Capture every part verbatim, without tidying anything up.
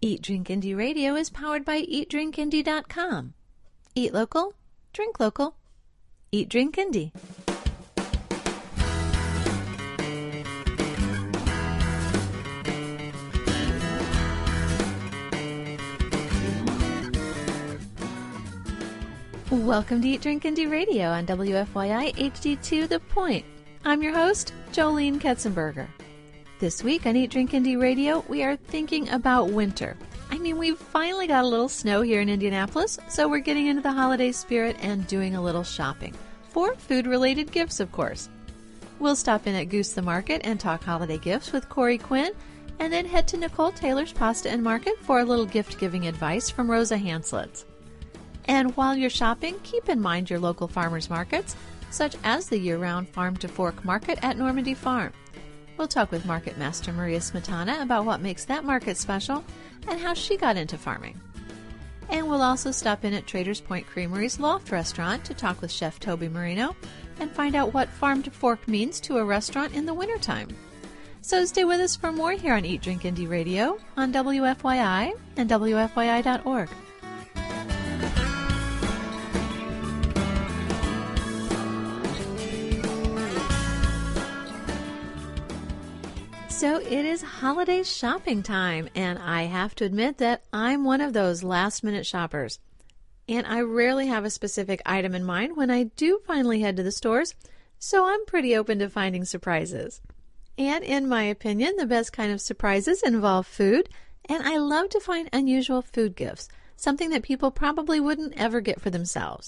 Eat Drink Indie Radio is powered by eat drink indie dot com. Eat local, drink local. Eat Drink Indie. Welcome to Eat Drink Indie Radio on W F Y I H D two The Point. I'm your host, Jolene Ketzenberger. This week on Eat Drink Indie Radio, we are thinking about winter. I mean, we've finally got a little snow here in Indianapolis, so we're getting into the holiday spirit and doing a little shopping. For food-related gifts, of course. We'll stop in at Goose the Market and talk holiday gifts with Corey Quinn, and then head to Nicole Taylor's Pasta and Market for a little gift-giving advice from Rosa Hanslitz. And while you're shopping, keep in mind your local farmers markets, such as the year-round Farm to Fork Market at Normandy Farm. We'll talk with Market Master Maria Smetana about what makes that market special and how she got into farming. And we'll also stop in at Traders Point Creamery's Loft Restaurant to talk with Chef Toby Marino and find out what farm to fork means to a restaurant in the wintertime. So stay with us for more here on Eat Drink Indie Radio on W F Y I and W F Y I dot org. So it is holiday shopping time, and I have to admit that I'm one of those last-minute shoppers. And I rarely have a specific item in mind when I do finally head to the stores, so I'm pretty open to finding surprises. And in my opinion, the best kind of surprises involve food, and I love to find unusual food gifts, something that people probably wouldn't ever get for themselves.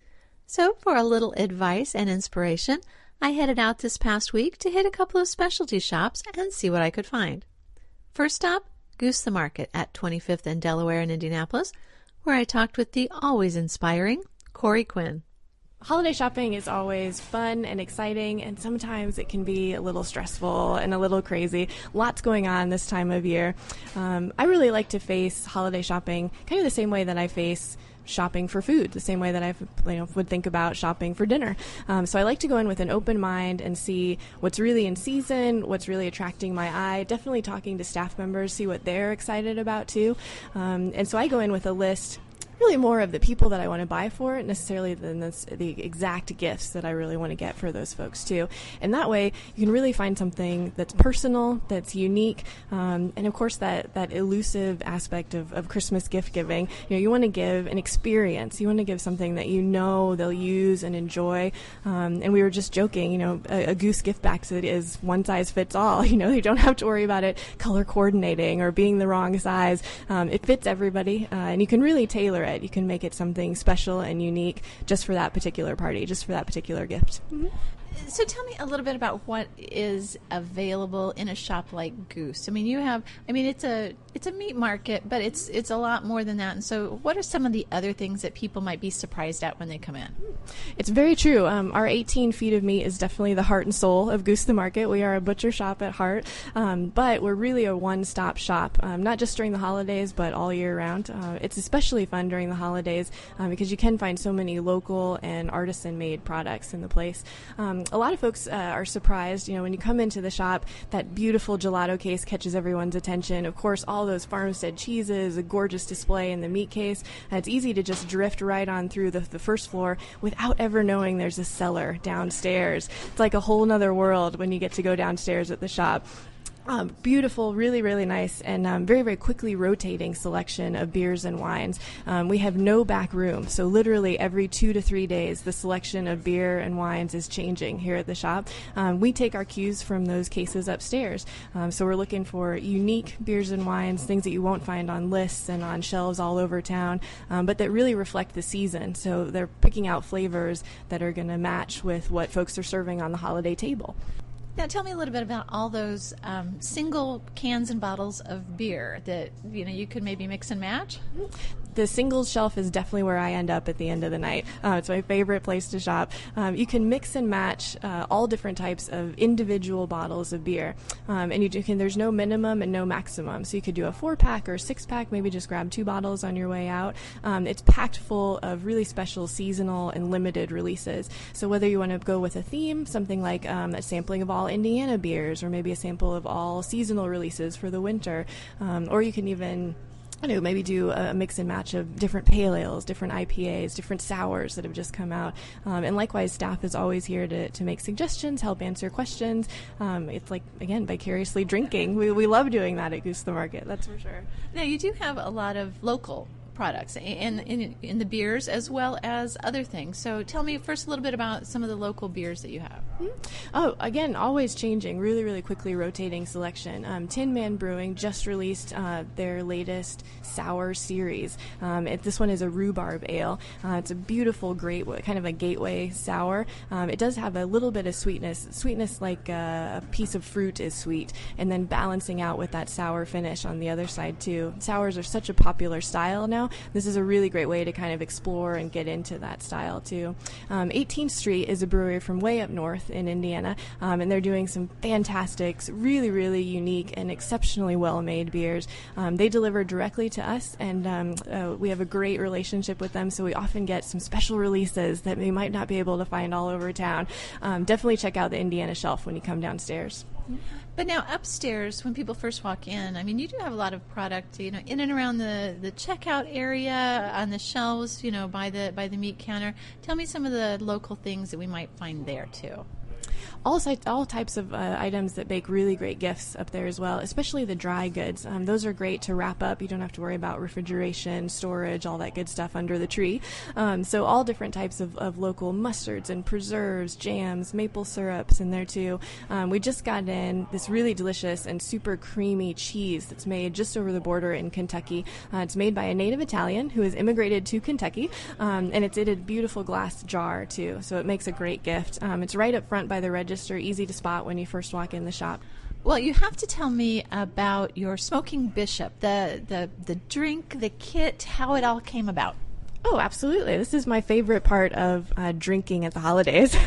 So for a little advice and inspiration, I headed out this past week to hit a couple of specialty shops and see what I could find. First stop, Goose the Market at twenty-fifth and Delaware in Indianapolis, where I talked with the always inspiring Corey Quinn. Holiday shopping is always fun and exciting, and sometimes it can be a little stressful and a little crazy. Lots going on this time of year. Um, I really like to face holiday shopping kind of the same way that I face shopping for food, the same way that I you know, would think about shopping for dinner. Um, so I like to go in with an open mind and see what's really in season, what's really attracting my eye, definitely talking to staff members, see what they're excited about too. Um, and so I go in with a list really more of the people that I want to buy for it, necessarily than this, the exact gifts that I really want to get for those folks too. And that way you can really find something that's personal, that's unique, um, and of course that, that elusive aspect of, of Christmas gift giving. You know, you want to give an experience. You want to give something that you know they'll use and enjoy. Um, and we were just joking, you know, a, a Goose gift basket is one size fits all. You know, you don't have to worry about it color coordinating or being the wrong size. Um, it fits everybody, uh, and you can really tailor it. You can make it something special and unique just for that particular party, just for that particular gift. Mm-hmm. So tell me a little bit about what is available in a shop like Goose. I mean, you have, I mean, it's a it's a meat market, but it's it's a lot more than that. And so what are some of the other things that people might be surprised at when they come in? It's very true. Um, our eighteen feet of meat is definitely the heart and soul of Goose the Market. We are a butcher shop at heart, um, but we're really a one-stop shop, um, not just during the holidays, but all year round. Uh, it's especially fun during the holidays um, because you can find so many local and artisan-made products in the place. Um, a lot of folks uh, are surprised, you know, when you come into the shop, that beautiful gelato case catches everyone's attention. Of course, all those farmstead cheeses, a gorgeous display in the meat case. Uh, it's easy to just drift right on through the, the first floor without ever knowing there's a cellar downstairs. It's like a whole nother world when you get to go downstairs at the shop. Um, beautiful, really, really nice, and um, very, very quickly rotating selection of beers and wines. Um, we have no back room, so literally every two to three days, the selection of beer and wines is changing here at the shop. Um, we take our cues from those cases upstairs, um, so we're looking for unique beers and wines, things that you won't find on lists and on shelves all over town, um, but that really reflect the season. So they're picking out flavors that are going to match with what folks are serving on the holiday table. Now, tell me a little bit about all those um, single cans and bottles of beer that, you know, you could maybe mix and match. The singles shelf is definitely where I end up at the end of the night. Uh, it's my favorite place to shop. Um, you can mix and match uh, all different types of individual bottles of beer. Um, and you, do, can, there's no minimum and no maximum. So you could do a four-pack or a six-pack, maybe just grab two bottles on your way out. Um, it's packed full of really special seasonal and limited releases. So whether you want to go with a theme, something like um, a sampling of all Indiana beers, or maybe a sample of all seasonal releases for the winter, um, or you can even I know, maybe do a mix and match of different pale ales, different I P As, different sours that have just come out. Um, and likewise, staff is always here to, to make suggestions, help answer questions. Um, it's like, again, vicariously drinking. We, we love doing that at Goose the Market, that's for sure. Now, you do have a lot of local products in, in in the beers as well as other things. So tell me first a little bit about some of the local beers that you have. Mm-hmm. Oh, again, always changing, really, really quickly rotating selection. Um, Tin Man Brewing just released uh, their latest sour series. Um, it, this one is a rhubarb ale. Uh, it's a beautiful, great, kind of a gateway sour. Um, it does have a little bit of sweetness, sweetness like uh, a piece of fruit is sweet, and then balancing out with that sour finish on the other side too. Sours are such a popular style now. This is a really great way to kind of explore and get into that style too. Um, eighteenth Street is a brewery from way up north in Indiana, um, and they're doing some fantastic, really, really unique and exceptionally well-made beers. Um, they deliver directly to us, and um, uh, we have a great relationship with them, so we often get some special releases that we might not be able to find all over town. Um, definitely check out the Indiana shelf when you come downstairs. But now upstairs, when people first walk in, I mean, you do have a lot of product, you know, in and around the, the checkout area, on the shelves, you know, by the by the meat counter. Tell me some of the local things that we might find there too. All, all types of uh, items that make really great gifts up there as well, especially the dry goods. Um, those are great to wrap up. You don't have to worry about refrigeration, storage, all that good stuff under the tree. Um, so all different types of, of local mustards and preserves, jams, maple syrups in there too. Um, we just got in this really delicious and super creamy cheese that's made just over the border in Kentucky. Uh, it's made by a native Italian who has immigrated to Kentucky, um, and it's in a beautiful glass jar too, so it makes a great gift. Um, it's right up front by the register, easy to spot when you first walk in the shop. Well, you have to tell me about your Smoking Bishop, the, the, the drink, the kit, how it all came about. Oh, absolutely. This is my favorite part of uh, drinking at the holidays.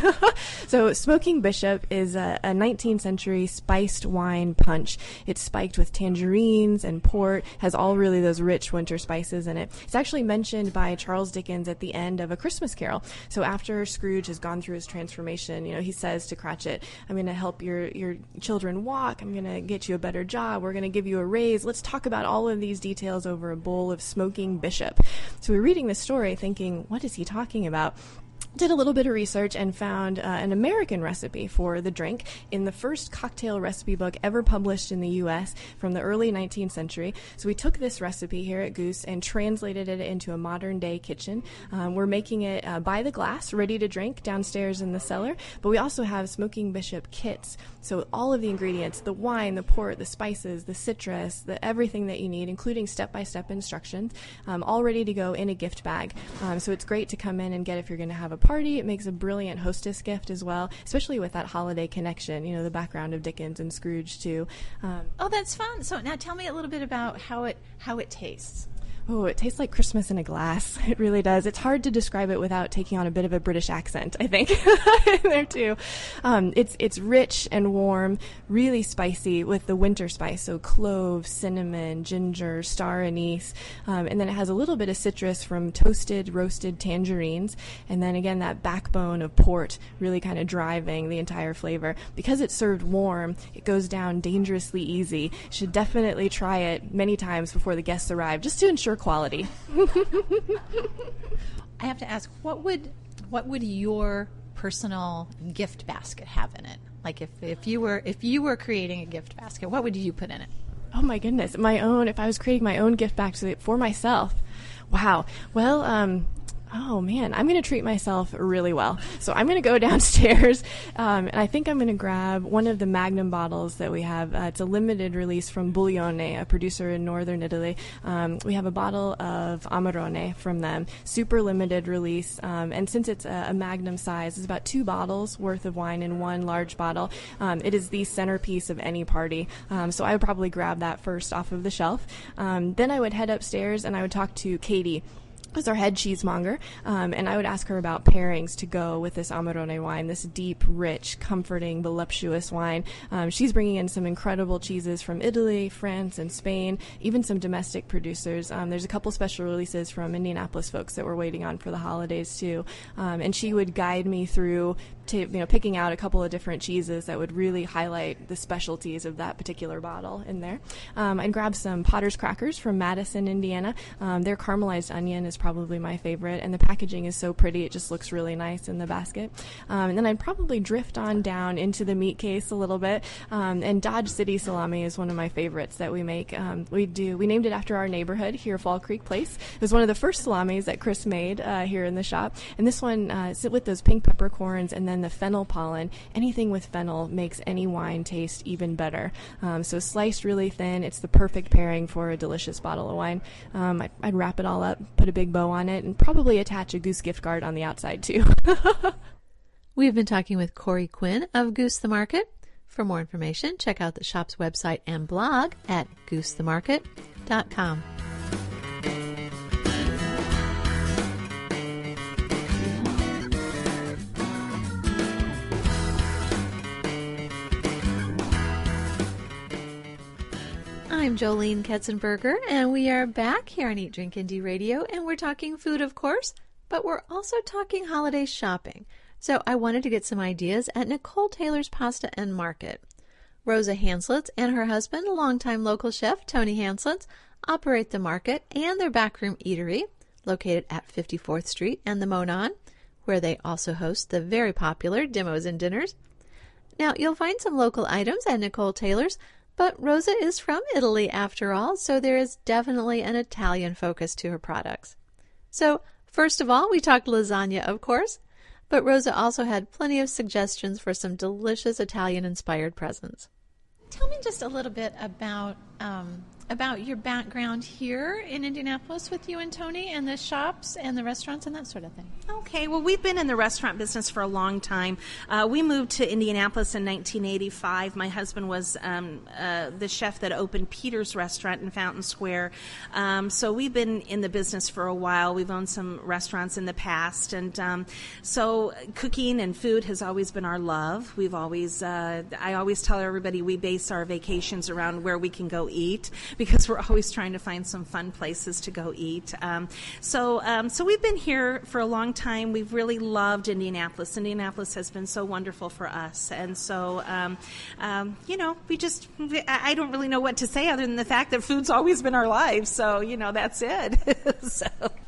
So Smoking Bishop is a, a nineteenth century spiced wine punch. It's spiked with tangerines and port, has all really those rich winter spices in it. It's actually mentioned by Charles Dickens at the end of A Christmas Carol. So after Scrooge has gone through his transformation, you know, he says to Cratchit, I'm going to help your, your children walk. I'm going to get you a better job. We're going to give you a raise. Let's talk about all of these details over a bowl of Smoking Bishop. So we're reading this story thinking, what is he talking about? Did a little bit of research and found uh, an American recipe for the drink in the first cocktail recipe book ever published in the U S from the early nineteenth century. So we took this recipe here at Goose and translated it into a modern day kitchen. Um, we're making it uh, by the glass, ready to drink downstairs in the cellar, but we also have Smoking Bishop kits. So all of the ingredients, the wine, the port, the spices, the citrus, the everything that you need, including step-by-step instructions, um, all ready to go in a gift bag. Um, so it's great to come in and get if you're going to have a party. It makes a brilliant hostess gift as well, especially with that holiday connection, you know, the background of Dickens and Scrooge too. Um, oh, that's fun. So now tell me a little bit about how it how it tastes. Oh, it tastes like Christmas in a glass. It really does. It's hard to describe it without taking on a bit of a British accent, I think, in there too. Um, it's it's rich and warm, really spicy with the winter spice, so clove, cinnamon, ginger, star anise, um, and then it has a little bit of citrus from toasted, roasted tangerines, and then again that backbone of port really kind of driving the entire flavor. Because it's served warm, it goes down dangerously easy. You should definitely try it many times before the guests arrive, just to ensure quality. I have to ask, what would what would your personal gift basket have in it? Like if, if you were if you were creating a gift basket, what would you put in it? Oh my goodness, my own. If I was creating my own gift basket for myself, wow. Well, um, oh man, I'm going to treat myself really well. So I'm going to go downstairs, um, and I think I'm going to grab one of the Magnum bottles that we have. Uh, it's a limited release from Buglione, a producer in northern Italy. Um, we have a bottle of Amarone from them, super limited release, um, and since it's a, a Magnum size, it's about two bottles worth of wine in one large bottle. Um, it is the centerpiece of any party, um, so I would probably grab that first off of the shelf. Um, then I would head upstairs and I would talk to Katie, who's our head cheesemonger, um, and I would ask her about pairings to go with this Amarone wine, this deep, rich, comforting, voluptuous wine. Um, she's bringing in some incredible cheeses from Italy, France, and Spain, even some domestic producers. Um, there's a couple special releases from Indianapolis folks that we're waiting on for the holidays, too. Um, and she would guide me through to, you know, picking out a couple of different cheeses that would really highlight the specialties of that particular bottle in there. Um, and grab some Potter's crackers from Madison, Indiana. Um, their caramelized onion is probably my favorite, and the packaging is so pretty. It just looks really nice in the basket. Um, and then I'd probably drift on down into the meat case a little bit. Um, and Dodge City salami is one of my favorites that we make. Um, we do. We named it after our neighborhood here, Fall Creek Place. It was one of the first salamis that Chris made uh, here in the shop. And this one, uh, sit with those pink peppercorns and then the fennel pollen. Anything with fennel makes any wine taste even better. Um, so sliced really thin. It's the perfect pairing for a delicious bottle of wine. Um, I, I'd wrap it all up, put a big bow on it, and probably attach a Goose gift card on the outside too. We've been talking with Corey Quinn of Goose the Market. For more information, check out the shop's website and blog at goose the market dot com. I'm Jolene Ketzenberger, and we are back here on Eat, Drink, Indie Radio, and we're talking food, of course, but we're also talking holiday shopping. So I wanted to get some ideas at Nicole Taylor's Pasta and Market. Rosa Hanslitz and her husband, longtime local chef Tony Hanslitz, operate the market and their backroom eatery, located at fifty-fourth Street and the Monon, where they also host the very popular Dimmos and Dinners. Now, you'll find some local items at Nicole Taylor's, but Rosa is from Italy after all, so there is definitely an Italian focus to her products. So, first of all, we talked lasagna, of course, but Rosa also had plenty of suggestions for some delicious Italian-inspired presents. Tell me just a little bit about um, about your background here in Indianapolis with you and Tony, and the shops and the restaurants and that sort of thing. Okay, well, we've been in the restaurant business for a long time. Uh, we moved to Indianapolis in nineteen eighty-five. My husband was um, uh, the chef that opened Peter's Restaurant in Fountain Square. Um, so we've been in the business for a while. We've owned some restaurants in the past. And um, so cooking and food has always been our love. We've always, uh, I always tell everybody we base our vacations around where we can go eat, because we're always trying to find some fun places to go eat. Um, so, um, so we've been here for a long time. We've really loved Indianapolis. Indianapolis has been so wonderful for us. And so, um, um, you know, we just, I don't really know what to say other than the fact that food's always been our lives. So, you know, that's it. so.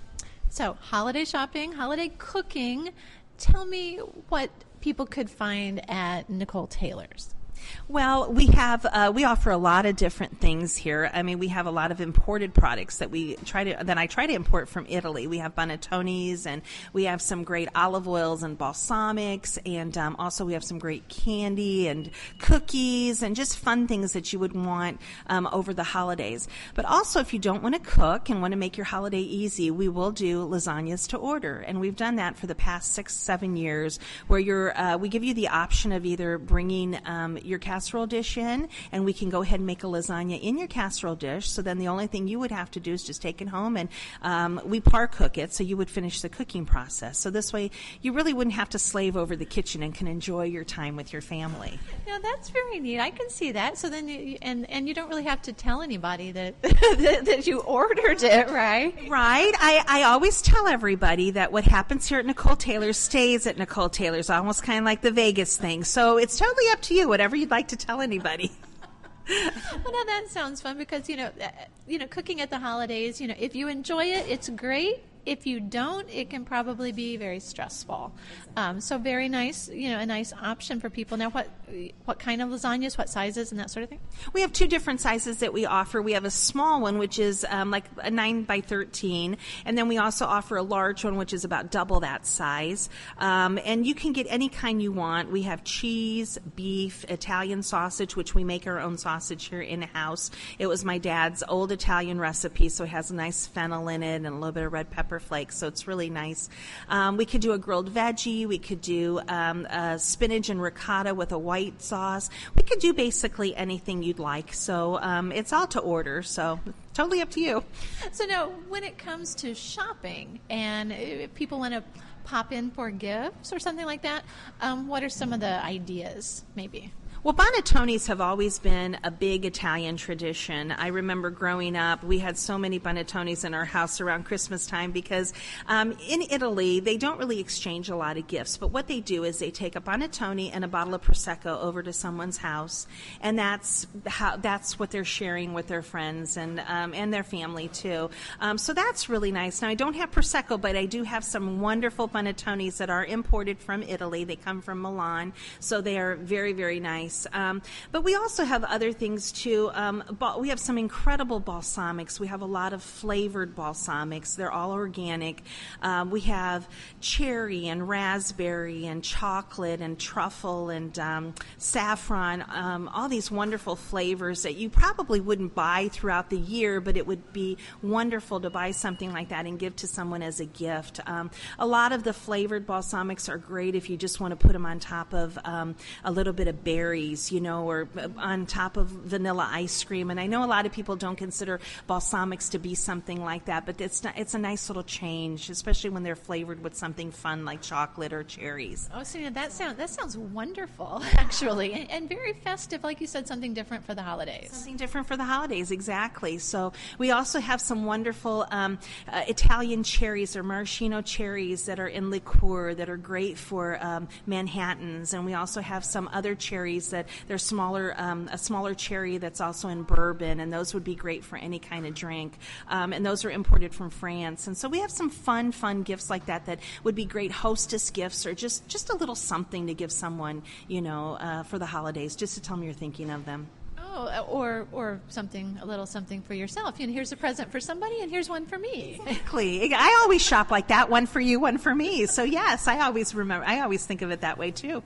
so, holiday shopping, holiday cooking. Tell me what people could find at Nicole Taylor's. Well, we have uh, we offer a lot of different things here. I mean, we have a lot of imported products that we try to that I try to import from Italy. We have Banettonis, and we have some great olive oils and balsamics, and um, also we have some great candy and cookies and just fun things that you would want um, over the holidays. But also, if you don't want to cook and want to make your holiday easy, we will do lasagnas to order, and we've done that for the past six, seven years, where you're uh, we give you the option of either bringing um, your casserole dish in, and we can go ahead and make a lasagna in your casserole dish. So then the only thing you would have to do is just take it home, and um, we par cook it, so you would finish the cooking process. So this way you really wouldn't have to slave over the kitchen and can enjoy your time with your family. Now that's very neat. I can see that. So then you, and and you don't really have to tell anybody that that, that you ordered it, right? Right. I, I always tell everybody that what happens here at Nicole Taylor's stays at Nicole Taylor's, almost kind of like the Vegas thing. So it's totally up to you, whatever you'd like to tell anybody. Well, now that sounds fun, because you know, uh, you know, cooking at the holidays. You know, if you enjoy it, it's great. If you don't, it can probably be very stressful. Um, so very nice, you know, a nice option for people. Now, what what kind of lasagnas, what sizes, and that sort of thing? We have two different sizes that we offer. We have a small one, which is um, like a nine by thirteen, and then we also offer a large one, which is about double that size. Um, and you can get any kind you want. We have cheese, beef, Italian sausage, which we make our own sausage here in-house. It was my dad's old Italian recipe, so it has a nice fennel in it and a little bit of red pepper flakes, so it's really nice. Um, we could do a grilled veggie. We could do um, a spinach and ricotta with a white sauce. We could do basically anything you'd like. So um, it's all to order, so totally up to you. So now, when it comes to shopping, and if people want to pop in for gifts or something like that, um, what are some of the ideas, maybe? Well, Bonatonis have always been a big Italian tradition. I remember growing up, we had so many Bonatonis in our house around Christmas time because um, in Italy, they don't really exchange a lot of gifts. But what they do is they take a Bonatoni and a bottle of Prosecco over to someone's house, and that's how that's what they're sharing with their friends and um, and their family, too. Um, so that's really nice. Now, I don't have Prosecco, but I do have some wonderful Bonatonis that are imported from Italy. They come from Milan, so they are very, very nice. Um, but we also have other things too. Um, ba- we have some incredible balsamics. We have a lot of flavored balsamics. They're all organic. Um, we have cherry and raspberry and chocolate and truffle and um, saffron, um, all these wonderful flavors that you probably wouldn't buy throughout the year, but it would be wonderful to buy something like that and give to someone as a gift. Um, a lot of the flavored balsamics are great if you just want to put them on top of um, a little bit of berry, you know, or on top of vanilla ice cream. And I know a lot of people don't consider balsamics to be something like that, but it's not, it's a nice little change, especially when they're flavored with something fun like chocolate or cherries. Oh, Serena, that sounds that sounds wonderful, actually, and, and very festive. Like you said, something different for the holidays. Something different for the holidays, exactly. So we also have some wonderful um, uh, Italian cherries or maraschino cherries that are in liqueur that are great for um, Manhattans, and we also have some other cherries that they're smaller, um, a smaller cherry that's also in bourbon, and those would be great for any kind of drink. Um, and those are imported from France. And so we have some fun, fun gifts like that that would be great hostess gifts, or just, just a little something to give someone, you know, uh, for the holidays, just to tell them you're thinking of them. Oh, or or something, a little something for yourself. You know, here's a present for somebody, and here's one for me. Exactly. I always shop like that, one for you, one for me. So yes, I always remember. I always think of it that way too.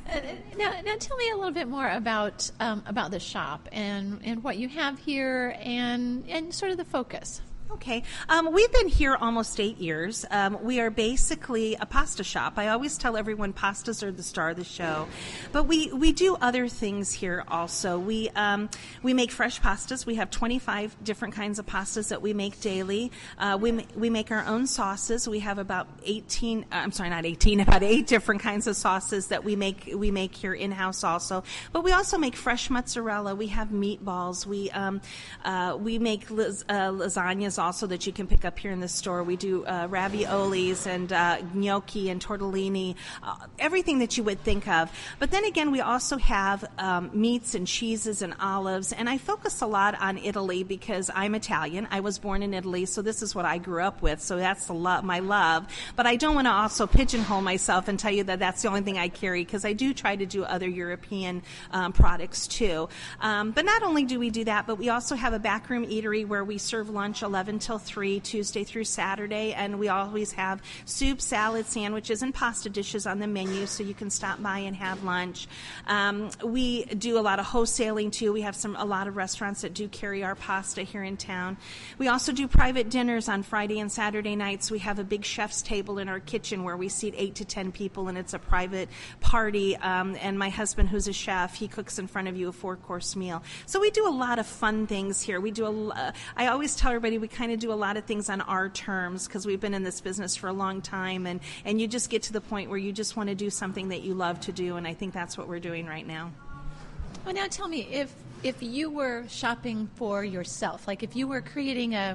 now, now, tell me a little bit more about um, about the shop and and what you have here, and and sort of the focus. Okay. Um, we've been here almost eight years. Um, we are basically a pasta shop. I always tell everyone pastas are the star of the show. But we, we do other things here also. We um, we make fresh pastas. We have twenty-five different kinds of pastas that we make daily. Uh, we we make our own sauces. We have about eighteen, uh, I'm sorry, not eighteen, about eight different kinds of sauces that we make we make here in-house also. But we also make fresh mozzarella. We have meatballs. We um, uh, we make las- uh, lasagnas also that you can pick up here in the store. We do uh, raviolis and uh, gnocchi and tortellini, uh, everything that you would think of. But then again, we also have um, meats and cheeses and olives, and I focus a lot on Italy because I'm Italian. I was born in Italy, so this is what I grew up with, so that's the lo- my love. But I don't want to also pigeonhole myself and tell you that that's the only thing I carry, because I do try to do other European um, products too. Um, but not only do we do that, but we also have a backroom eatery where we serve lunch eleven till three, Tuesday through Saturday, and we always have soup, salad, sandwiches, and pasta dishes on the menu, so you can stop by and have lunch. Um, we do a lot of wholesaling too. We have some a lot of restaurants that do carry our pasta here in town. We also do private dinners on Friday and Saturday nights. We have a big chef's table in our kitchen where we seat eight to ten people, and it's a private party. Um, and my husband, who's a chef, he cooks in front of you a four-course meal. So we do a lot of fun things here. We do a. Uh, I always tell everybody we kind of do a lot of things on our terms because we've been in this business for a long time, and, and you just get to the point where you just want to do something that you love to do, and I think that's what we're doing right now. Well, now tell me, if if you were shopping for yourself, like if you were creating a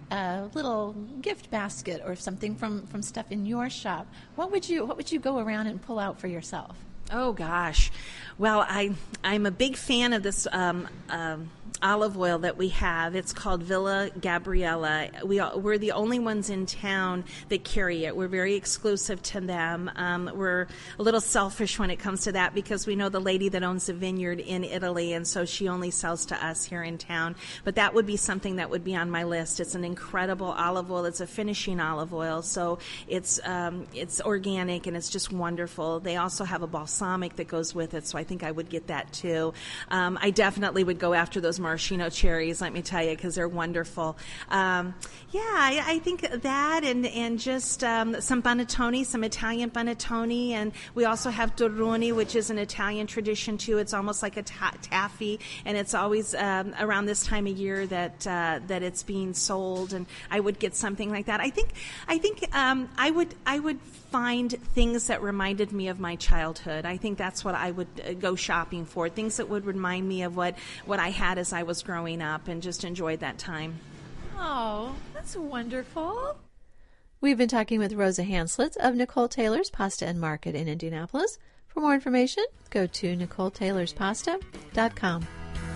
a little gift basket or something from, from stuff in your shop, what would you what would you go around and pull out for yourself? Oh gosh, well I I'm a big fan of this um, um, olive oil that we have. It's called Villa Gabriella. We are, we're the only ones in town that carry it. We're very exclusive to them. Um, we're a little selfish when it comes to that because we know the lady that owns the vineyard in Italy, and so she only sells to us here in town. But that would be something that would be on my list. It's an incredible olive oil. It's a finishing olive oil, so it's um, it's organic and it's just wonderful. They also have a balsamic that goes with it, so I think I would get that too. Um, I definitely would go after those maraschino cherries, let me tell you, because they're wonderful. Um, yeah, I, I think that and, and just um, some panettone, some Italian panettone, and we also have torroni, which is an Italian tradition too. It's almost like a ta- taffy, and it's always um, around this time of year that uh, that it's being sold, and I would get something like that. I think I think um, I would I would find things that reminded me of my childhood. I think that's what I would uh, go shopping for, things that would remind me of what, what I had as I was growing up, and just enjoyed that time. Oh, that's wonderful. We've been talking with Rosa Hanslitz of Nicole Taylor's Pasta and Market in Indianapolis. For more information, go to nicole taylors pasta dot com.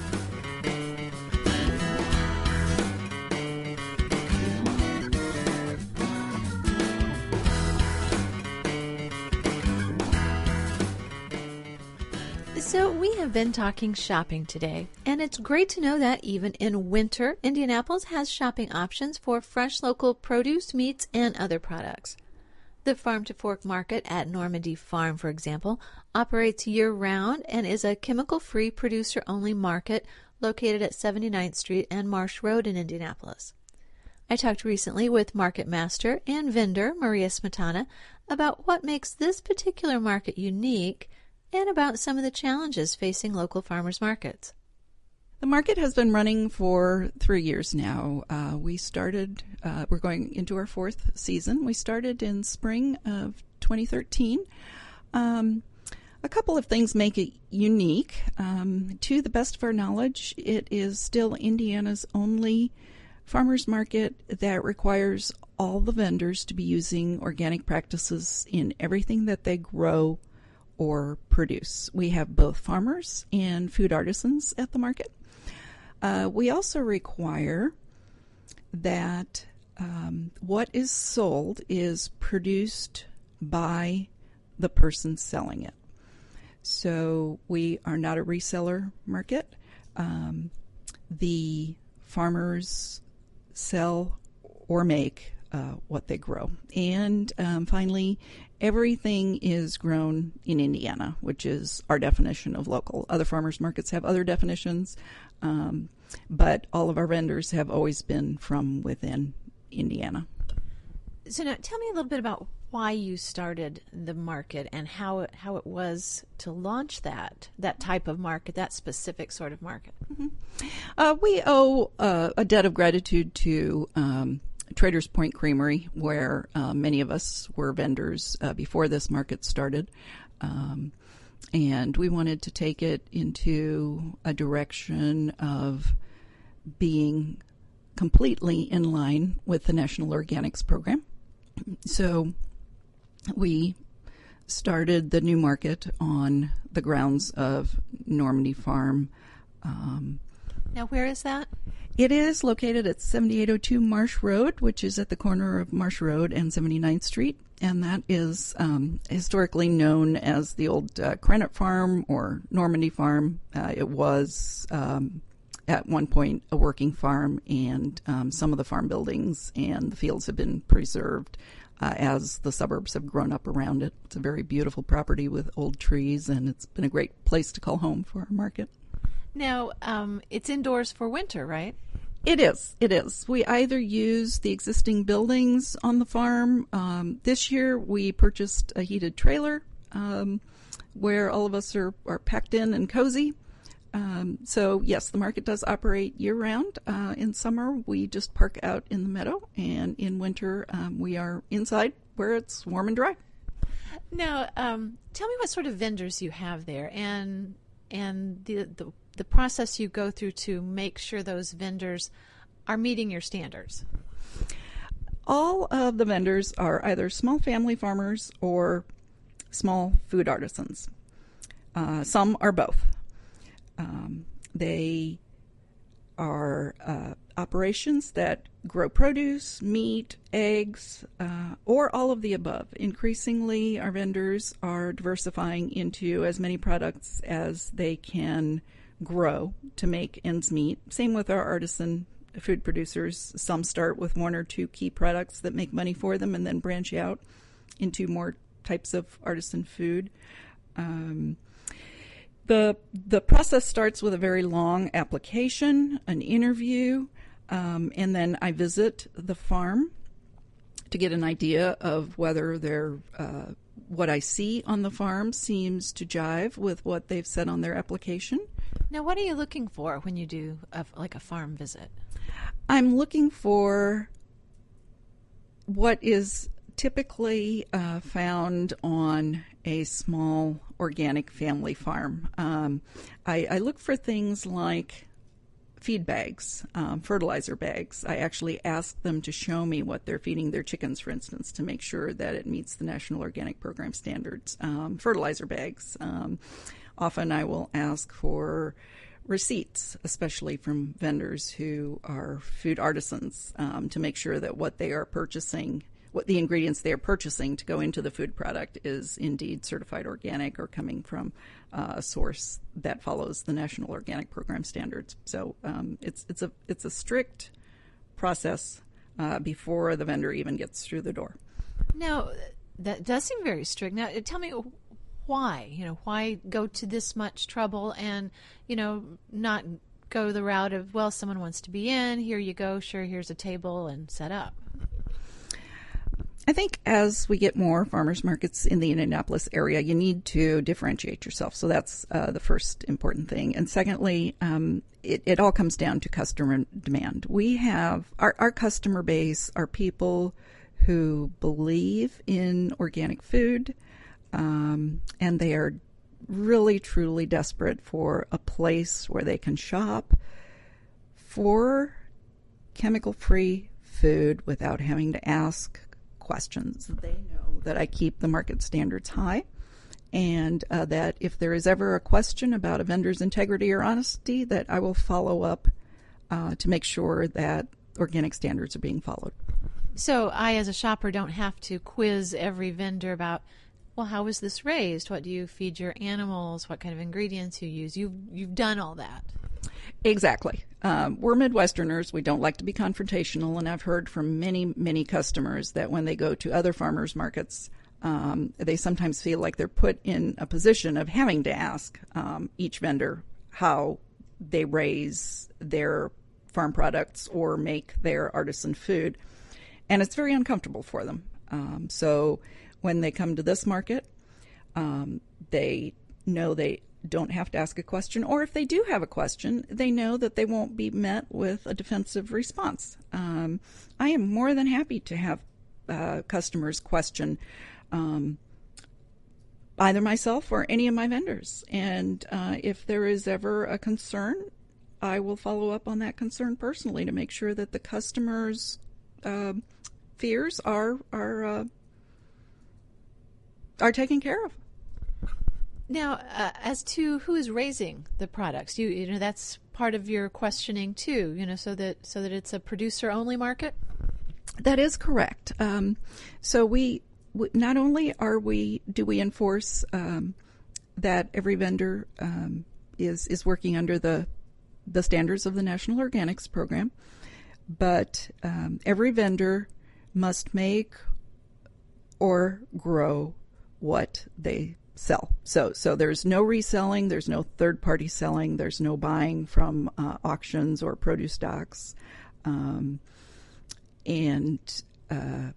So we have been talking shopping today, and it's great to know that even in winter, Indianapolis has shopping options for fresh local produce, meats, and other products. The Farm to Fork Market at Normandy Farm, for example, operates year-round and is a chemical-free, producer-only market located at seventy-ninth Street and Marsh Road in Indianapolis. I talked recently with market master and vendor Maria Smetana about what makes this particular market unique and about some of the challenges facing local farmers markets. The market has been running for three years now. Uh, we started, uh, we're going into our fourth season. We started in spring of twenty thirteen. Um, a couple of things make it unique. Um, to the best of our knowledge, it is still Indiana's only farmers market that requires all the vendors to be using organic practices in everything that they grow or produce. We have both farmers and food artisans at the market. Uh, we also require that um, what is sold is produced by the person selling it. So we are not a reseller market. Um, the farmers sell or make uh, what they grow. And um, finally, everything is grown in Indiana, which is our definition of local. Other farmers markets have other definitions, um, but all of our vendors have always been from within Indiana. So now tell me a little bit about why you started the market and how it, how it was to launch that, that type of market, that specific sort of market. Mm-hmm. Uh, we owe uh, a debt of gratitude to um, Traders Point Creamery, where uh, many of us were vendors uh, before this market started. Um, and we wanted to take it into a direction of being completely in line with the National Organics Program. So we started the new market on the grounds of Normandy Farm. Um, now, where is that? It is located at seventy-eight oh two Marsh Road, which is at the corner of Marsh Road and seventy-ninth Street, and that is um, historically known as the old uh, Crennet Farm or Normandy Farm. Uh, it was um, at one point a working farm, and um, some of the farm buildings and the fields have been preserved uh, as the suburbs have grown up around it. It's a very beautiful property with old trees, and it's been a great place to call home for our market. Now, um, it's indoors for winter, right? It is. It is. We either use the existing buildings on the farm. Um, this year we purchased a heated trailer um, where all of us are, are packed in and cozy. Um, so, yes, the market does operate year-round. Uh, in summer, we just park out in the meadow, and in winter, um, we are inside where it's warm and dry. Now, um, tell me what sort of vendors you have there, and and the, the the process you go through to make sure those vendors are meeting your standards. All of the vendors are either small family farmers or small food artisans. Uh, some are both. Um, they are uh, operations that grow produce, meat, eggs, uh, or all of the above. Increasingly, our vendors are diversifying into as many products as they can grow to make ends meet. Same with our artisan food producers. Some start with one or two key products that make money for them and then branch out into more types of artisan food. Um, The the process starts with a very long application, an interview, um, and then I visit the farm to get an idea of whether they're, uh, what I see on the farm seems to jive with what they've said on their application. Now, what are you looking for when you do a, like a farm visit? I'm looking for what is typically uh, found on a small organic family farm. Um, I, I look for things like feed bags, um, fertilizer bags. I actually ask them to show me what they're feeding their chickens, for instance, to make sure that it meets the National Organic Program standards. Um, fertilizer bags. Um, often I will ask for receipts, especially from vendors who are food artisans, um, to make sure that what they are purchasing, what the ingredients they are purchasing to go into the food product is indeed certified organic or coming from uh, a source that follows the National Organic Program standards. So um, it's it's a it's a strict process uh, before the vendor even gets through the door. Now, that does seem very strict. Now, tell me why. You know, why go to this much trouble and, you know, not go the route of, well, someone wants to be in, here you go, sure, here's a table and set up. I think as we get more farmers markets in the Indianapolis area, you need to differentiate yourself. So that's uh, the first important thing. And secondly, um, it, it all comes down to customer demand. We have our, our customer base are people who believe in organic food, um, and they are really, truly desperate for a place where they can shop for chemical-free food without having to ask questions. They know that I keep the market standards high, and uh, that if there is ever a question about a vendor's integrity or honesty, that I will follow up uh, to make sure that organic standards are being followed. So I, as a shopper, don't have to quiz every vendor about, well, how was this raised? What do you feed your animals? What kind of ingredients you use? You've, you've done all that. Exactly. Um, we're Midwesterners. We don't like to be confrontational, and I've heard from many, many customers that when they go to other farmers markets, um, they sometimes feel like they're put in a position of having to ask um, each vendor how they raise their farm products or make their artisan food, and it's very uncomfortable for them. Um, so when they come to this market, um, they know they don't have to ask a question, or if they do have a question, they know that they won't be met with a defensive response. Um, I am more than happy to have uh, customers question um, either myself or any of my vendors. And uh, if there is ever a concern, I will follow up on that concern personally to make sure that the customer's uh, fears are are uh, are taken care of. Now, uh, as to who is raising the products, you you know that's part of your questioning too. You know, so that so that it's a producer-only market. That is correct. Um, so we, we not only are we do we enforce um, that every vendor um, is is working under the the standards of the National Organics Program, but um, every vendor must make or grow what they sell. So so there's no reselling, there's no third-party selling, there's no buying from uh, auctions or produce stocks. Um, and uh,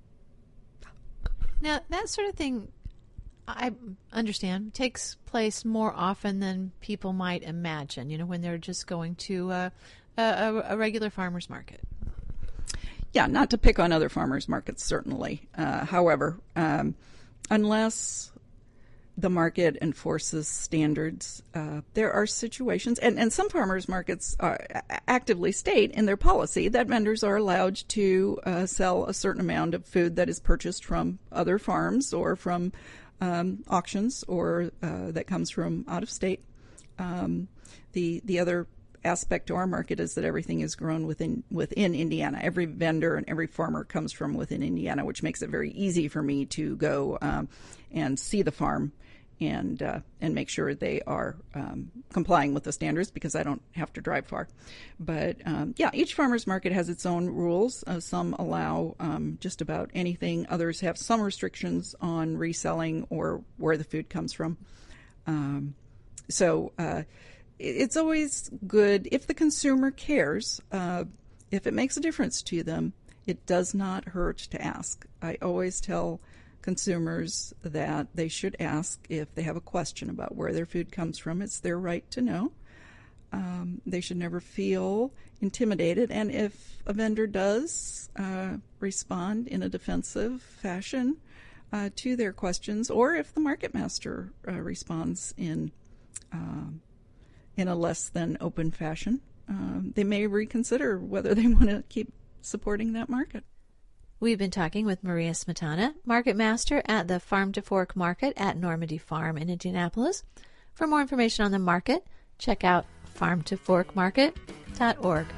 now, that sort of thing, I understand, takes place more often than people might imagine, you know, when they're just going to uh, a, a regular farmer's market. Yeah, not to pick on other farmers markets, certainly. Uh, however, um, unless the market enforces standards, uh, there are situations, and, and some farmers markets are, actively state in their policy that vendors are allowed to uh, sell a certain amount of food that is purchased from other farms or from um, auctions or uh, that comes from out of state. Um, the the other aspect to our market is that everything is grown within within Indiana. Every vendor and every farmer comes from within Indiana, which makes it very easy for me to go um, and see the farm and uh, and make sure they are um, complying with the standards, because I don't have to drive far. But um, yeah, each farmer's market has its own rules. Uh, some allow um, just about anything. Others have some restrictions on reselling or where the food comes from. Um, so uh, it's always good if the consumer cares, uh, if it makes a difference to them, it does not hurt to ask. I always tell consumers that they should ask if they have a question about where their food comes from. It's their right to know. Um, they should never feel intimidated. And if a vendor does uh, respond in a defensive fashion uh, to their questions, or if the market master uh, responds in uh, in a less than open fashion, uh, they may reconsider whether they want to keep supporting that market. We've been talking with Maria Smetana, Market Master at the Farm to Fork Market at Normandy Farm in Indianapolis. For more information on the market, check out farm to fork market dot org.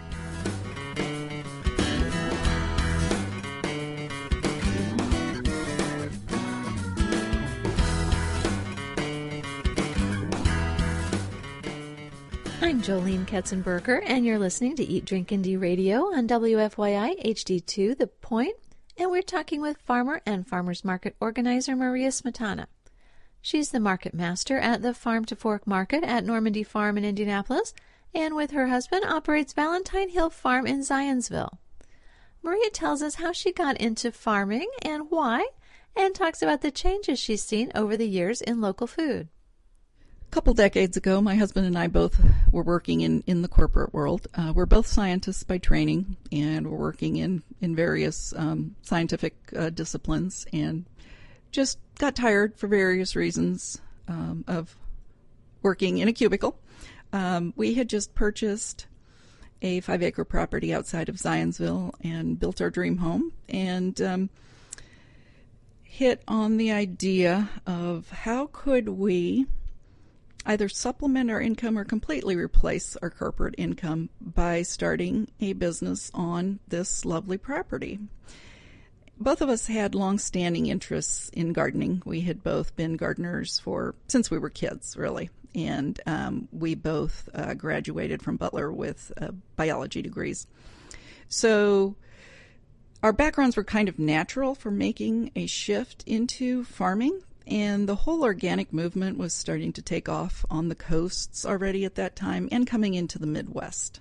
I'm Jolene Ketzenberger, and you're listening to Eat, Drink, and D Radio on W F Y I H D two, The Point, and we're talking with farmer and farmers market organizer Maria Smetana. She's the market master at the Farm to Fork Market at Normandy Farm in Indianapolis, and with her husband operates Valentine Hill Farm in Zionsville. Maria tells us how she got into farming and why, and talks about the changes she's seen over the years in local food. A couple decades ago, my husband and I both were working in, in the corporate world. Uh, we're both scientists by training, and we're working in, in various um, scientific uh, disciplines, and just got tired for various reasons um, of working in a cubicle. Um, we had just purchased a five-acre property outside of Zionsville and built our dream home, and um, hit on the idea of how could we either supplement our income or completely replace our corporate income by starting a business on this lovely property. Both of us had long-standing interests in gardening. We had both been gardeners for since we were kids, really, and um, we both uh, graduated from Butler with uh, biology degrees. So our backgrounds were kind of natural for making a shift into farming. And the whole organic movement was starting to take off on the coasts already at that time and coming into the Midwest.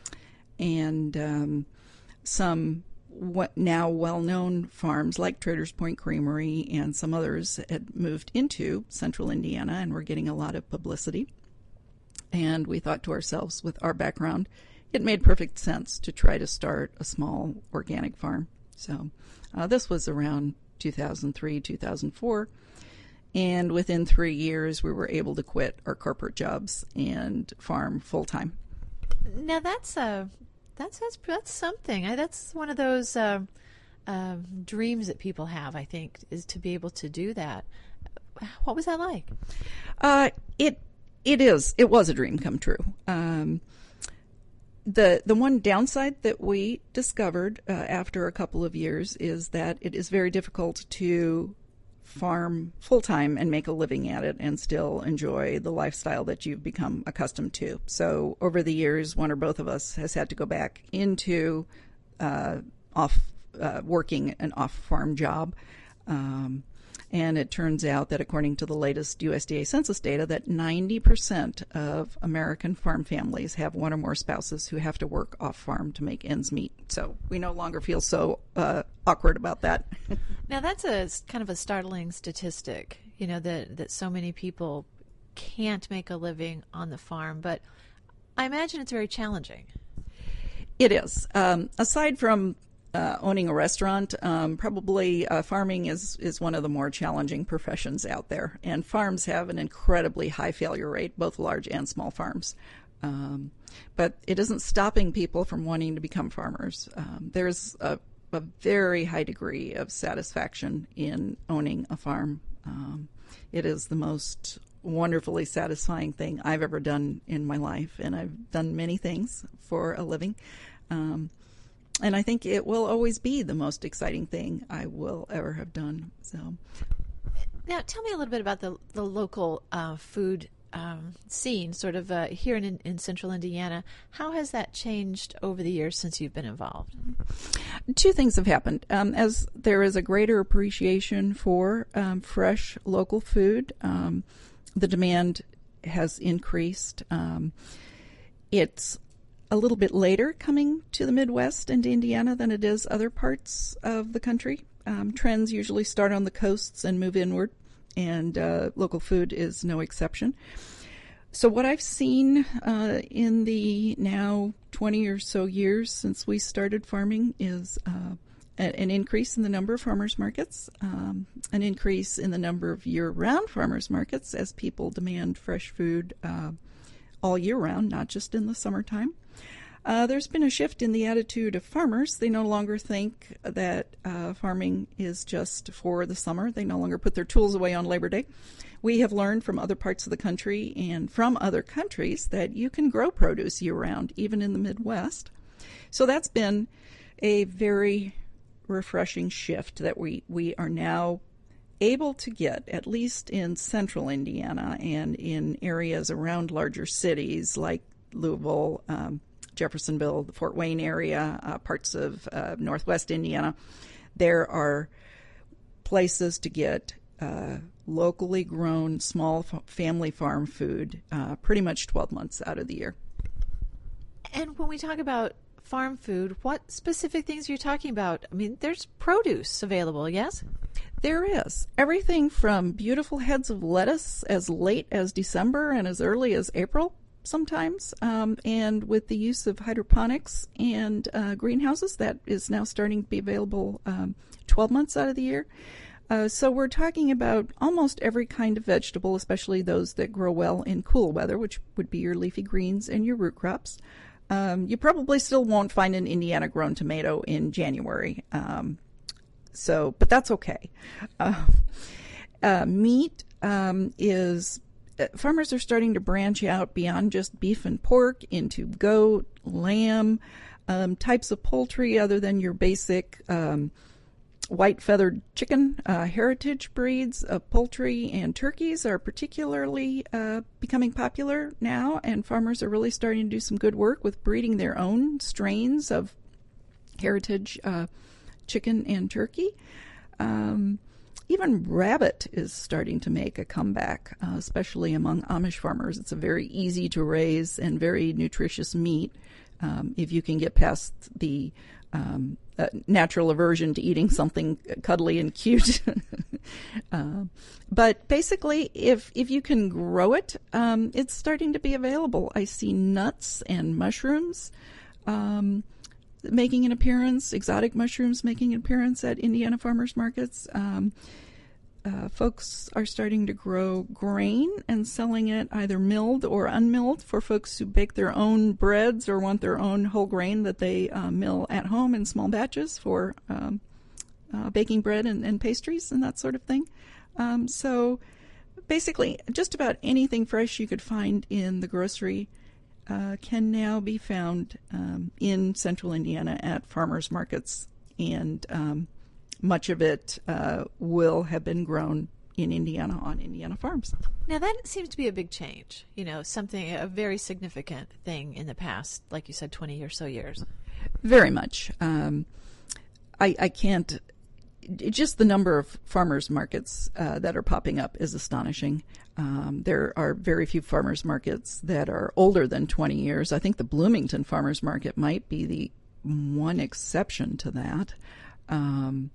And um, some what now well-known farms like Traders Point Creamery and some others had moved into central Indiana and were getting a lot of publicity. And we thought to ourselves, with our background, it made perfect sense to try to start a small organic farm. So uh, this was around two thousand three, two thousand four. And within three years, we were able to quit our corporate jobs and farm full-time. Now, that's uh, that's, that's, that's something. I, that's one of those uh, uh, dreams that people have, I think, is to be able to do that. What was that like? Uh, it It is. It was a dream come true. Um, the the one downside that we discovered uh, after a couple of years is that it is very difficult to farm full-time and make a living at it and still enjoy the lifestyle that you've become accustomed to. So over the years, one or both of us has had to go back into uh, off uh, working an off-farm job. Um, and it turns out that according to the latest U S D A census data, that ninety percent of American farm families have one or more spouses who have to work off-farm to make ends meet. So we no longer feel so uh, awkward about that. Now, that's a kind of a startling statistic, you know, that, that so many people can't make a living on the farm, but I imagine it's very challenging. It is. Um, aside from uh, owning a restaurant, um, probably uh, farming is, is one of the more challenging professions out there, and farms have an incredibly high failure rate, both large and small farms. Um, but it isn't stopping people from wanting to become farmers. Um, there's a a very high degree of satisfaction in owning a farm. Um, it is the most wonderfully satisfying thing I've ever done in my life, and I've done many things for a living. Um, and I think it will always be the most exciting thing I will ever have done. So, now tell me a little bit about the the local uh, food Um, scene, sort of uh, here in, in central Indiana. How has that changed over the years since you've been involved? Two things have happened. Um, as there is a greater appreciation for um, fresh local food, um, the demand has increased. Um, it's a little bit later coming to the Midwest and to Indiana than it is other parts of the country. Um, trends usually start on the coasts and move inward, and uh, local food is no exception. So what I've seen uh, in the now twenty or so years since we started farming is uh, a- an increase in the number of farmers markets, um, an increase in the number of year-round farmers markets as people demand fresh food uh, all year round, not just in the summertime. Uh, there's been a shift in the attitude of farmers. They no longer think that uh, farming is just for the summer. They no longer put their tools away on Labor Day. We have learned from other parts of the country and from other countries that you can grow produce year-round, even in the Midwest. So that's been a very refreshing shift that we, we are now able to get, at least in central Indiana and in areas around larger cities like Louisville, um, Jeffersonville, the Fort Wayne area, uh, parts of uh, northwest Indiana. There are places to get uh, locally grown small f- family farm food uh, pretty much twelve months out of the year. And when we talk about farm food, what specific things are you talking about? I mean, there's produce available, yes? There is. Everything from beautiful heads of lettuce as late as December and as early as April sometimes, um, and with the use of hydroponics and uh, greenhouses, that is now starting to be available um, twelve months out of the year. Uh, so we're talking about almost every kind of vegetable, especially those that grow well in cool weather, which would be your leafy greens and your root crops. Um, you probably still won't find an Indiana-grown tomato in January, um, so but that's okay. Uh, uh, meat um, is farmers are starting to branch out beyond just beef and pork into goat, lamb, um, types of poultry other than your basic um, white-feathered chicken. Uh, heritage breeds of poultry and turkeys are particularly uh, becoming popular now, and farmers are really starting to do some good work with breeding their own strains of heritage uh, chicken and turkey. Um, Even rabbit is starting to make a comeback, uh, especially among Amish farmers. It's a very easy to raise and very nutritious meat um, if you can get past the um, uh, natural aversion to eating something cuddly and cute. uh, but basically, if if you can grow it, um, it's starting to be available. I see nuts and mushrooms um, making an appearance, exotic mushrooms making an appearance at Indiana farmers markets. Um, uh, folks are starting to grow grain and selling it either milled or unmilled for folks who bake their own breads or want their own whole grain that they uh, mill at home in small batches for um, uh, baking bread and, and pastries and that sort of thing. Um, so basically, just about anything fresh you could find in the grocery Uh, can now be found um, in central Indiana at farmers markets, and um, much of it uh, will have been grown in Indiana on Indiana farms. Now that seems to be a big change, you know, something, a very significant thing in the past, like you said, twenty or so years. Very much. Um, I, I can't, just the number of farmers markets uh, that are popping up is astonishing. Um, there are very few farmers markets that are older than twenty years. I think the Bloomington Farmers Market might be the one exception to that. Um,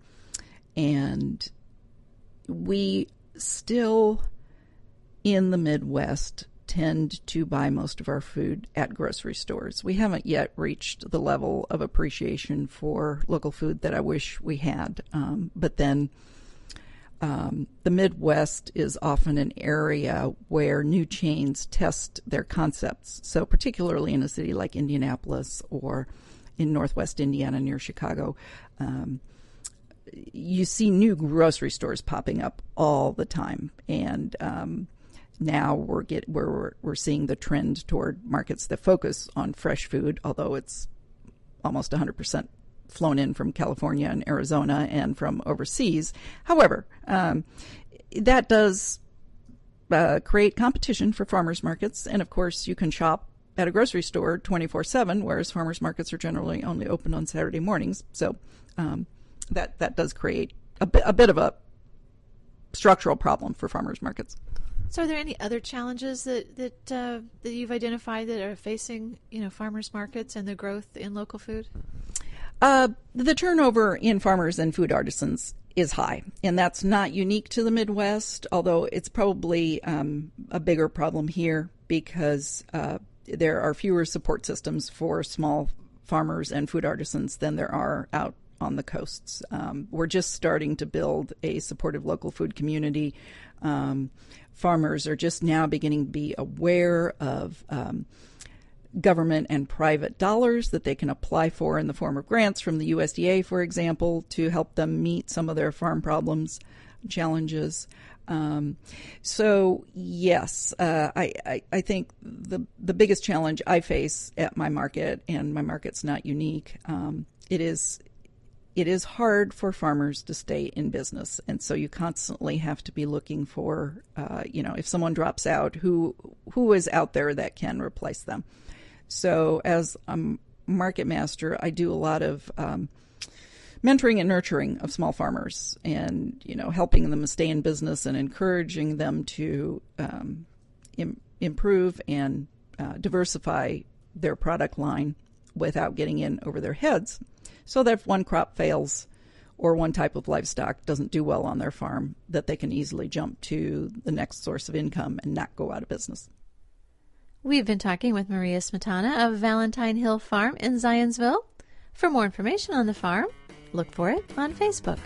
and we still, in the Midwest, tend to buy most of our food at grocery stores. We haven't yet reached the level of appreciation for local food that I wish we had. Um, but then Um, the Midwest is often an area where new chains test their concepts. So particularly in a city like Indianapolis or in northwest Indiana near Chicago, um, you see new grocery stores popping up all the time. And um, now we're, get, we're, we're seeing the trend toward markets that focus on fresh food, although it's almost one hundred percent flown in from California and Arizona and from overseas. However, um, that does uh, create competition for farmers markets. And of course, you can shop at a grocery store twenty-four seven, whereas farmers markets are generally only open on Saturday mornings. So um, that, that does create a bit, a bit of a structural problem for farmers markets. So, are there any other challenges that that uh, that you've identified that are facing, you know, farmers markets and the growth in local food? Uh, the turnover in farmers and food artisans is high, and that's not unique to the Midwest, although it's probably um, a bigger problem here because uh, there are fewer support systems for small farmers and food artisans than there are out on the coasts. Um, we're just starting to build a supportive local food community. Um, farmers are just now beginning to be aware of um, government and private dollars that they can apply for in the form of grants from the U S D A, for example, to help them meet some of their farm problems, challenges. Um, so, yes, uh, I, I, I think the the biggest challenge I face at my market, and my market's not unique, um, it is it is hard for farmers to stay in business. And so you constantly have to be looking for, uh, you know, if someone drops out, who who is out there that can replace them. So as a market master, I do a lot of um, mentoring and nurturing of small farmers and, you know, helping them stay in business and encouraging them to um, im- improve and uh, diversify their product line without getting in over their heads, so that if one crop fails or one type of livestock doesn't do well on their farm, that they can easily jump to the next source of income and not go out of business. We've been talking with Maria Smetana of Valentine Hill Farm in Zionsville. For more information on the farm, look for it on Facebook.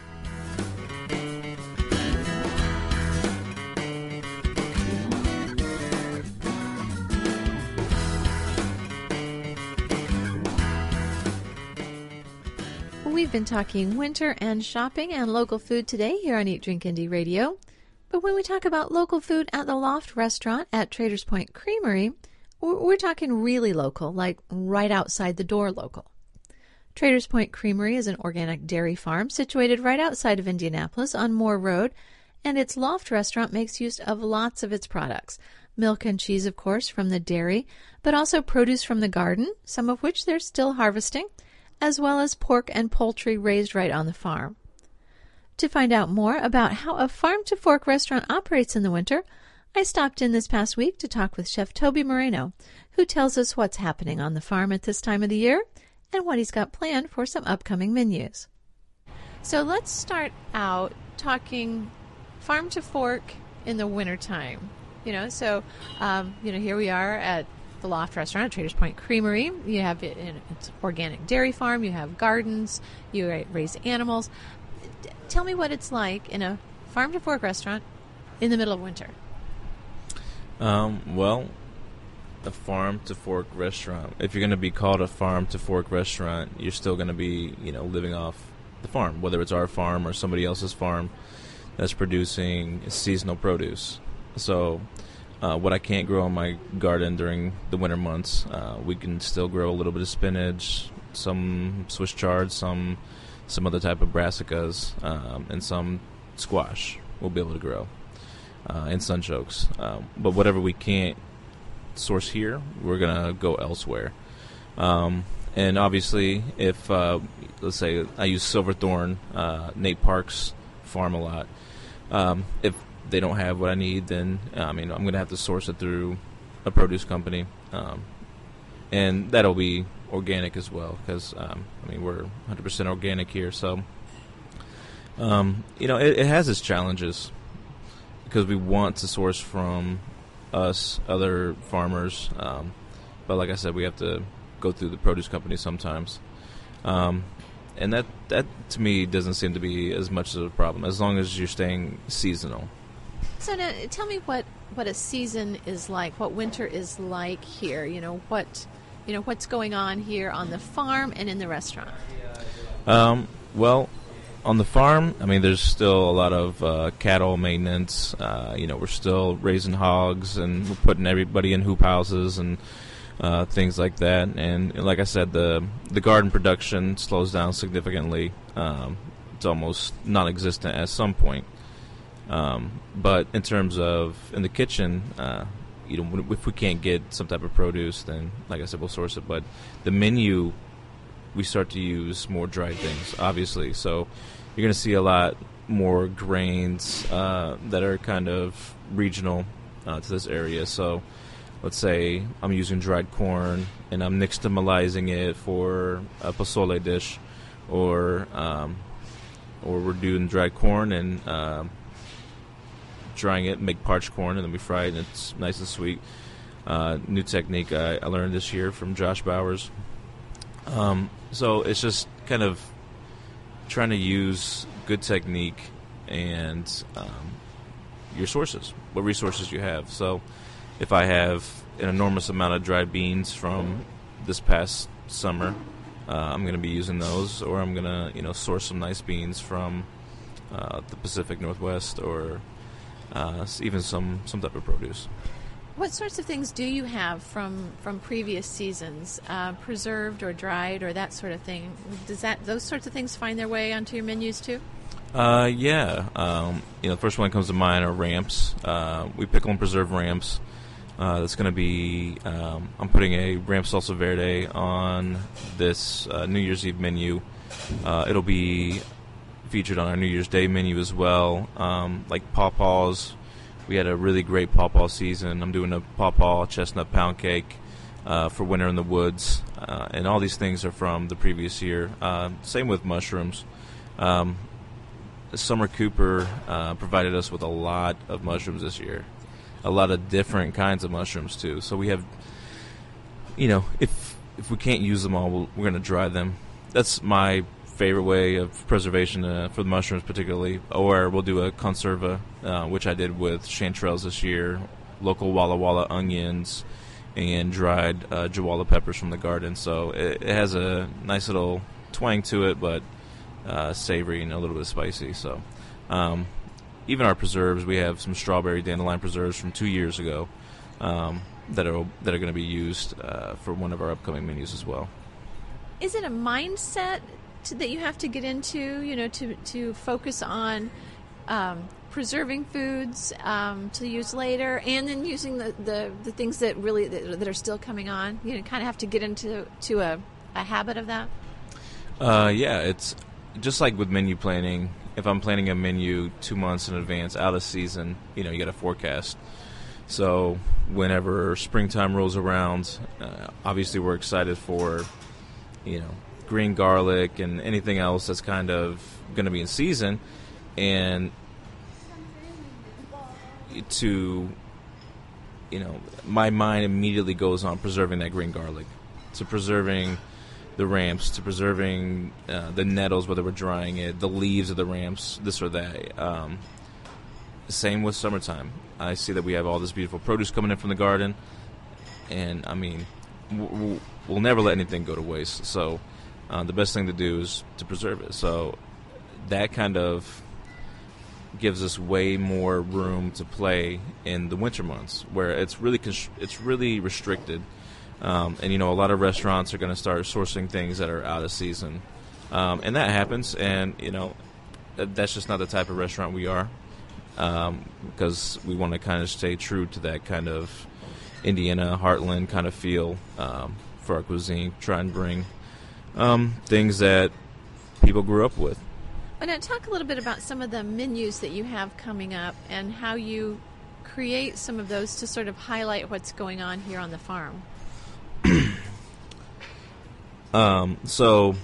We've been talking winter and shopping and local food today here on Eat, Drink, Indie Radio. But when we talk about local food at the Loft Restaurant at Traders Point Creamery, we're talking really local, like right outside the door local. Traders Point Creamery is an organic dairy farm situated right outside of Indianapolis on Moore Road, and its Loft Restaurant makes use of lots of its products. Milk and cheese, of course, from the dairy, but also produce from the garden, some of which they're still harvesting, as well as pork and poultry raised right on the farm. To find out more about how a farm-to-fork restaurant operates in the winter, I stopped in this past week to talk with Chef Toby Moreno, who tells us what's happening on the farm at this time of the year and what he's got planned for some upcoming menus. So let's start out talking farm-to-fork in the wintertime. You know, so, um, you know, here we are at the Loft Restaurant at Traders Point Creamery. You have it in, it's organic dairy farm. You have gardens. You raise animals. Tell me what it's like in a farm-to-fork restaurant in the middle of winter. Um, well, a farm-to-fork restaurant. If you're going to be called a farm-to-fork restaurant, you're still going to be, you know, living off the farm, whether it's our farm or somebody else's farm that's producing seasonal produce. So uh, what I can't grow in my garden during the winter months, uh, we can still grow a little bit of spinach, some Swiss chard, some some other type of brassicas, um, and some squash we'll be able to grow, uh, and sunchokes. Um, but whatever we can't source here, we're going to go elsewhere. Um, and obviously, if, uh, let's say, I use Silverthorne, uh, Nate Park's farm a lot. Um, if they don't have what I need, then, I mean, I'm going to have to source it through a produce company. Um, and that'll be organic as well, because um, I mean we're one hundred percent organic here, so um, you know it, it has its challenges because we want to source from us, other farmers, um, but like I said, we have to go through the produce company sometimes, um, and that that to me doesn't seem to be as much of a problem as long as you're staying seasonal. So now, tell me what what a season is like, what winter is like here. You know what. You know, what's going on here on the farm and in the restaurant? Um, well, on the farm, I mean, there's still a lot of uh, cattle maintenance. Uh, you know, we're still raising hogs, and we're putting everybody in hoop houses and uh, things like that. And like I said, the the garden production slows down significantly. Um, it's almost non-existent at some point. Um, but in terms of in the kitchen, uh, you know, if we can't get some type of produce, then, like I said, we'll source it. But the menu, we start to use more dried things, obviously. So you're going to see a lot more grains uh, that are kind of regional. uh, to this area. So let's say I'm using dried corn and I'm nixtamalizing it for a pozole dish, or um, or we're doing dried corn and uh, drying it and make parched corn, and then we fry it and it's nice and sweet. Uh, new technique I, I learned this year from Josh Bowers. Um, so it's just kind of trying to use good technique and um, your sources, what resources you have. So if I have an enormous amount of dried beans from this past summer, uh, I'm going to be using those, or I'm going to, you know, source some nice beans from uh, the Pacific Northwest, or uh, even some, some type of produce. What sorts of things do you have from, from previous seasons, uh, preserved or dried or that sort of thing? Does that those sorts of things find their way onto your menus too? Uh, yeah. Um, you know, the first one that comes to mind are ramps. Uh, we pickle and preserve ramps. Uh, that's going to be, um, I'm putting a ramp salsa verde on this uh, New Year's Eve menu. Uh, it'll be featured on our New Year's Day menu as well, um, like pawpaws. We had a really great pawpaw season. I'm doing a pawpaw chestnut pound cake uh, for Winter in the Woods, uh, and all these things are from the previous year. Uh, same with mushrooms. Um, Summer Cooper uh, provided us with a lot of mushrooms this year, a lot of different kinds of mushrooms too. So we have, you know, if if we can't use them all, we'll, we're going to dry them. That's my favorite way of preservation uh, for the mushrooms particularly. Or we'll do a conserva, uh, which I did with chanterelles this year, local Walla Walla onions, and dried uh, Jawala peppers from the garden. So it, it has a nice little twang to it, but uh, savory and a little bit spicy. So um, even our preserves, we have some strawberry dandelion preserves from two years ago um, that are that are going to be used uh, for one of our upcoming menus as well. Is it a mindset to, that you have to get into, you know, to, to focus on um, preserving foods um, to use later, and then using the, the, the things that really that, that are still coming on? You know, kind of have to get into to a, a habit of that? Uh, yeah, it's just like with menu planning. If I'm planning a menu two months in advance, out of season, you know, you got to forecast. So whenever springtime rolls around, uh, obviously we're excited for, you know, green garlic and anything else that's kind of going to be in season, and to, you know, my mind immediately goes on preserving that green garlic, to preserving the ramps, to preserving uh, the nettles, whether we're drying it, the leaves of the ramps, this or that. Um, same with summertime. I see that we have all this beautiful produce coming in from the garden, and I mean, we'll, we'll never let anything go to waste. So uh, the best thing to do is to preserve it. So that kind of gives us way more room to play in the winter months, where it's really const- it's really restricted. Um, and, you know, a lot of restaurants are going to start sourcing things that are out of season. Um, and that happens, and, you know, that's just not the type of restaurant we are, um, because we want to kind of stay true to that kind of Indiana heartland kind of feel um, for our cuisine, try and bring um, things that people grew up with. Well, now talk a little bit about some of the menus that you have coming up and how you create some of those to sort of highlight what's going on here on the farm. um, so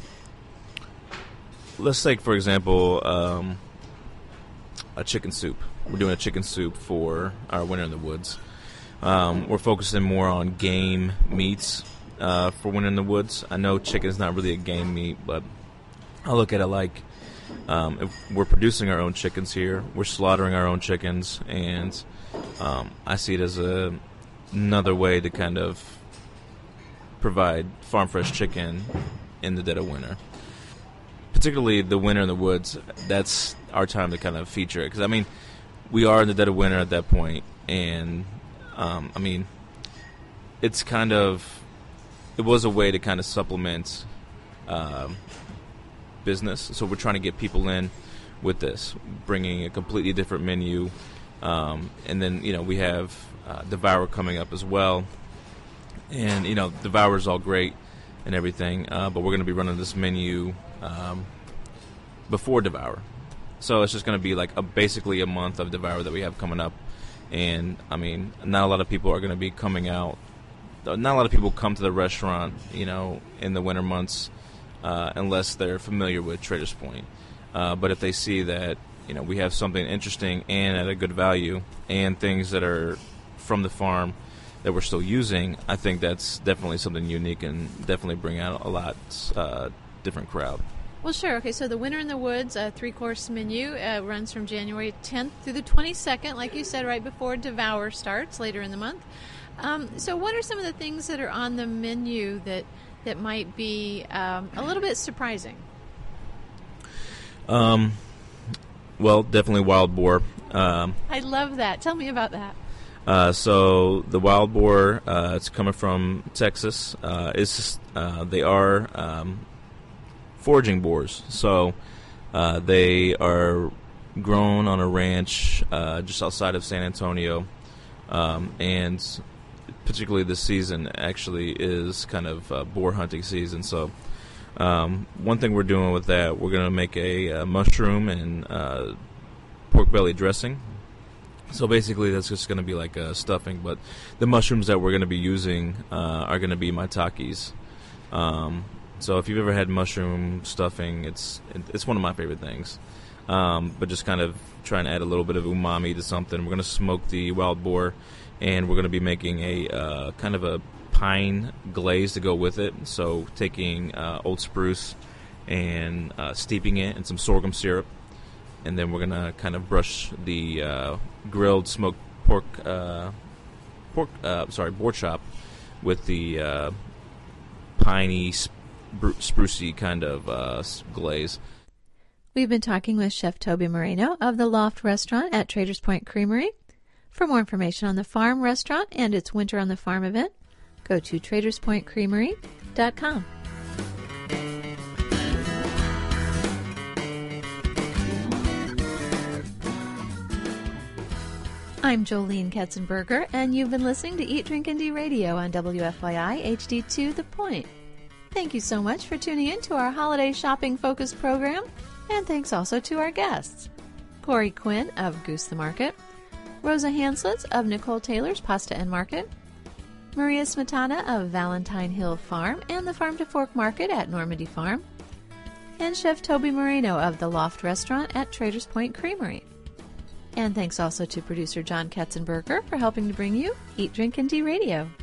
let's take, for example, um, a chicken soup. We're doing a chicken soup for our Winter in the Woods. Um, we're focusing more on game meats uh, for Winter in the Woods. I know chicken is not really a game meat, but I look at it like um, if we're producing our own chickens here. We're slaughtering our own chickens, and um, I see it as a, another way to kind of provide farm fresh chicken in the dead of winter. Particularly the Winter in the Woods, that's our time to kind of feature it. Because, I mean, we are in the dead of winter at that point, and, um, I mean, it's kind of, it was a way to kind of supplement um, business. So we're trying to get people in with this, bringing a completely different menu. Um, and then, you know, we have uh, Devour coming up as well. And, you know, Devour's all great and everything, uh, but we're going to be running this menu um, before Devour. So it's just going to be like a, basically a month of Devour that we have coming up. And, I mean, not a lot of people are going to be coming out. Not a lot of people come to the restaurant, you know, in the winter months uh, unless they're familiar with Traders Point. Uh, but if they see that, you know, we have something interesting and at a good value and things that are from the farm that we're still using, I think that's definitely something unique and definitely bring out a lot uh, different crowd. Well, sure. Okay, so the Winter in the Woods uh, three-course menu uh, runs from January tenth through the twenty-second, like you said, right before Devour starts later in the month. Um, so what are some of the things that are on the menu that that might be um, a little bit surprising? Um, well, definitely wild boar. Um, I love that. Tell me about that. Uh, so the wild boar, uh, it's coming from Texas. Uh, it's just, uh, they are um, foraging boars. So uh, they are grown on a ranch uh, just outside of San Antonio, um, and particularly this season actually is kind of uh, boar hunting season. So um, one thing we're doing with that, we're going to make a, a mushroom and uh, pork belly dressing. So basically that's just going to be like a stuffing, but the mushrooms that we're going to be using uh, are going to be maitakes. Um, so if you've ever had mushroom stuffing, it's it's one of my favorite things. Um, but just kind of trying to add a little bit of umami to something. We're going to smoke the wild boar, and we're going to be making a uh, kind of a pine glaze to go with it. So taking uh, old spruce and uh, steeping it in some sorghum syrup. And then we're gonna kind of brush the uh, grilled smoked pork, uh, pork, uh, sorry, boar chop with the uh, piney, spru- sprucey kind of uh, glaze. We've been talking with Chef Toby Moreno of the Loft Restaurant at Traders Point Creamery. For more information on the farm restaurant and its Winter on the Farm event, go to traders point creamery dot com. I'm Jolene Katzenberger, and you've been listening to Eat, Drink, and D Radio on W F Y I H D two The Point. Thank you so much for tuning in to our holiday shopping focus program, and thanks also to our guests, Corey Quinn of Goose the Market, Rosa Hanslitz of Nicole Taylor's Pasta and Market, Maria Smetana of Valentine Hill Farm and the Farm to Fork Market at Normandy Farm, and Chef Toby Moreno of the Loft Restaurant at Traders Point Creamery. And thanks also to producer John Katzenberger for helping to bring you Eat, Drink, and D Radio.